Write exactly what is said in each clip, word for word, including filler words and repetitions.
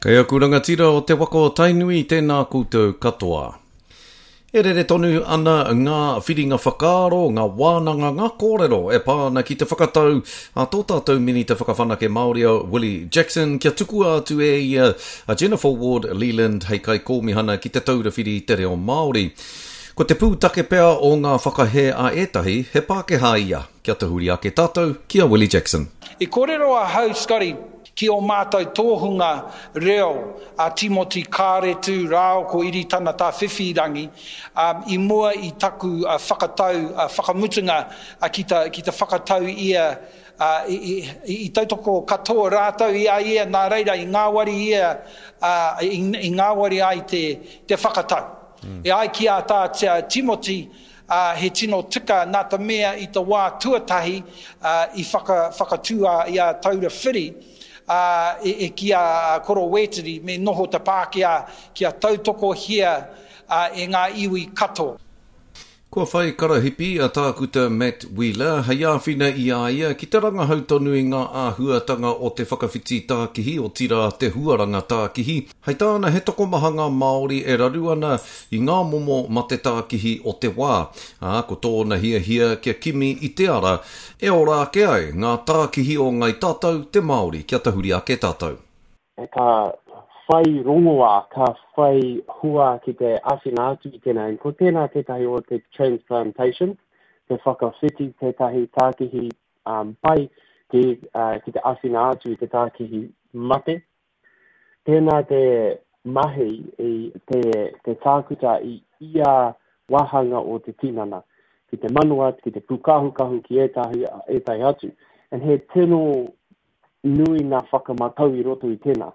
Kaya kuranga tira o te wako tainui tēnā koutou katoa. E rere tonu ana ngā whiringa whakaaro, ngā wānanga, ngā kōrero e pāna ki te whakatau a tō tātou mini te whakawhanake Māori o Willie Jackson kia tuku atu e ia a Jennifer Ward Leland hei kai kōmihana ki te taura whiri te reo Māori. Ko te pūtake pea o ngā whakahe a etahi, he Pākehā ia. Kia te huri ake tātou, kia Willie Jackson. I kōrero a hau skari ki o mātou tōhunga reo a Timothy Kāretu rāo ko iri tana tā whiwhirangi um, i mua i taku a uh, whakatau, a uh, whakamutunga a uh, ki, ta, ki ta whakatau ia uh, i, i, i tautoko katoa rātau ia ia nā reira i ngāwari ia uh, i, i ngāwari ai te, te whakatau. Mm. E ai ki a tā tia Timothy Uh, he tino tika nā ta mea i ta wā tuatahi uh, i whaka, whakatua i a taura whiri uh, e, e ki a koro wetiri me noho ta Pākehā ki a tautoko hia uh, e ngā iwi katoa. Kua whai karahipi a tākuta Matt Wheeler, hei āwhina i a ia ki te ranga hautonu i ngā āhuatanga o te whakawhiti tākihi o tira te huaranga tākihi. Hei tāna he toko mahanga Māori e raru ana i ngā momo ma te tākihi o te wā. A, ko tōna hia hia kia kimi i te ara, e ora ake ai ngā tākihi o ngai tātou te Māori, kia tahuri ake tātou. E ka whai rongoa, ka whai hua ki te awhina atu i tēnā. Ko tēnā tētahi o te transplantation, te whakawhiti tētahi tākihi um, pai ki, uh, ki te awhina atu i te tākihi mate. Tēnā te mahi i te, te tākuta i ia wahanga o te tinana, ki te manua, ki te pukahukahu ki etahi, etahi atu. And he tēno nui nā whakamatau i roto i tēnā.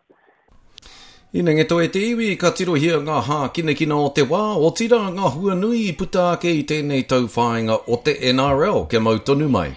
Ina nge toe te iwi ka tiro hia ngā hā kina kina o te wā, o tira ngā hua nui i puta ake i tēnei tau whāinga o te N R L, ke mau tonu mai.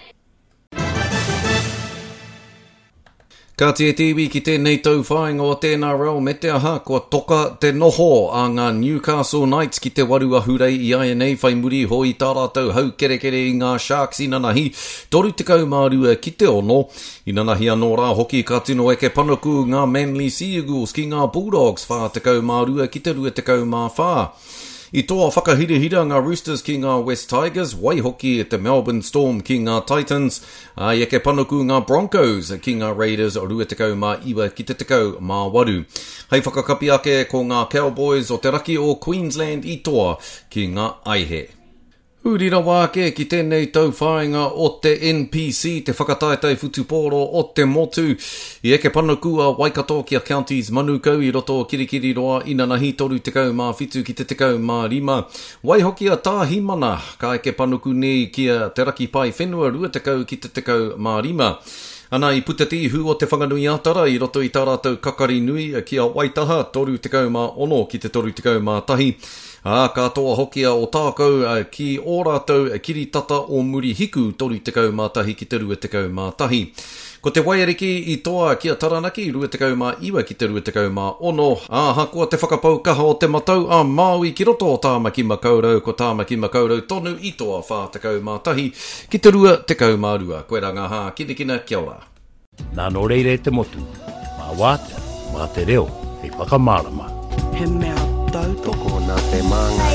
Ka te te iwi ki tēnei tau whāinga o te N R L me te aha kua toka te noho a ngā Newcastle Knights ki te waru ahurei i ai nei whai muri hoi tā rātou hau kere kere i ngā Sharks i nanahi toru te kau mārua ki te ono. I nanahi anō rā hoki ka tino eke panaku ngā Manly Sea Eagles ki ngā Bulldogs whā te kau mārua ki te rua te kau mā whā. I toa whakahirihira ngā Roosters ki ngā West Tigers, wai hoki e te Melbourne Storm ki ngā Titans, a eke panuku ngā Broncos ki ngā Raiders o rua te kau mā iwa ki te te kau mā waru. Hei whakakapi ake ko ngā Cowboys o te raki o Queensland i toa ki ngā Aihe. Urira wāke ki tēnei tau whāinga o te N P C, te whakataetai futupōro o te motu. I eke panaku a Waikato ki a Counties Manukau i roto o kirikiri roa ina nahi toru te kau mā whitu ki te te kau mā rima. Wai hoki a Tāhimana, ka eke panuku nei ki a te raki pai whenua rua te kau ki te te kau mā rima. Ana i putati hu o te whanganui atara i roto i tā rātou kakari nui ki a Waitaha toru te kau mā ono ki te toru te kau mā tahi. A katoa hokia o tākau uh, ki o rātou uh, kiritata o muri hiku toru te kau mā tahi ki te rua te kau mā tahi. Ko te waiariki i toa ki a Taranaki rua te kau mā iwa ki te rua te kau mā ono. A hakoa te whakapau kaha o te matau a Māui ki roto o Tāmaki Makaurau ko Tāmaki Makaurau tonu i toa whā te kau mā tahi ki te rua te kau mā rua. Koe ranga hā kinikina kia ora. Nā no reire te motu, mā wātea, mā te reo, hei whakamārama. He mea tautoko nā te manga